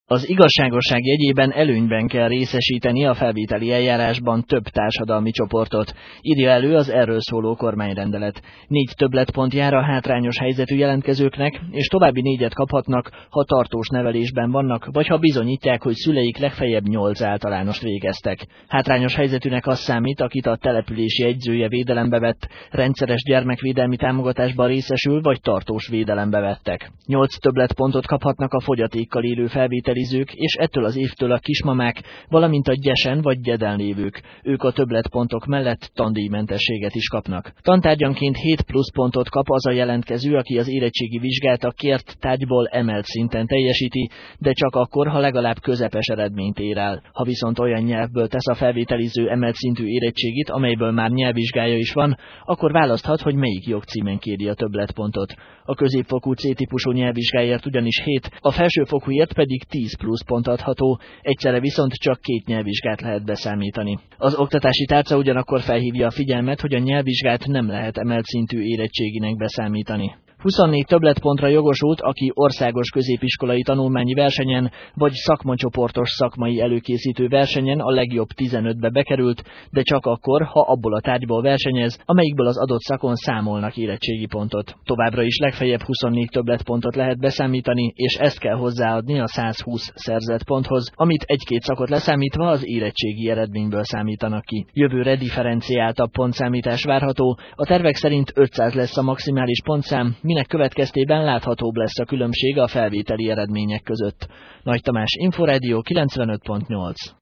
Az igazságosság jegyében előnyben kell részesíteni a felvételi eljárásban több társadalmi csoportot, írja elő az erről szóló kormányrendelet. 4 többletpont jár a hátrányos helyzetű jelentkezőknek, és további 4-et kaphatnak, ha tartós nevelésben vannak, vagy ha bizonyítják, hogy szüleik legfeljebb 8 általánost végeztek. Hátrányos helyzetűnek az számít, akit a települési jegyzője védelembe vett, rendszeres gyermekvédelmi támogatásban részesül, vagy tartós védelembe vettek. 8 többletpontot kaphatnak a fogyatékkal élő felvételizők, és ettől az évtől a kismamák, valamint a gyesen vagy gyeden lévők. Ők a többletpontok mellett tandíjmentességet is kapnak. Tantárgyanként 7 pluszpontot kap az a jelentkező, aki az érettségi vizsgát a kért tárgyból emelt szinten teljesíti, de csak akkor, ha legalább közepes eredményt ér el. Ha viszont olyan nyelvből tesz a felvételiző emelt szintű érettségit, amelyből már nyelvvizsgája is van, akkor választhat, hogy melyik jogcímen kéri a többletpontot. A középfokú C-típusú nyelvvizsgáért ugyanis 7, a felsőfokúért pedig 10 pluszpont adható, egyszerre viszont csak 2 nyelvvizsgát lehet beszámítani. Az oktatási tárca ugyanakkor felhívja a figyelmet, hogy a nyelvvizsgát nem lehet emelt szintű érettséginek beszámítani. 24 többletpontra jogosult, aki országos középiskolai tanulmányi versenyen vagy szakmacsoportos szakmai előkészítő versenyen a legjobb 15-be bekerült, de csak akkor, ha abból a tárgyból versenyez, amelyikből az adott szakon számolnak érettségi pontot. Továbbra is legfeljebb 24 többletpontot lehet beszámítani, és ezt kell hozzáadni a 120 szerzett ponthoz, amit 1-2 szakot leszámítva az érettségi eredményből számítanak ki. Jövőre differenciáltabb pontszámítás várható, a tervek szerint 500 lesz a maximális pontszám, minek következtében láthatóbb lesz a különbség a felvételi eredmények között. Nagy Tamás, Inforádió 95.8.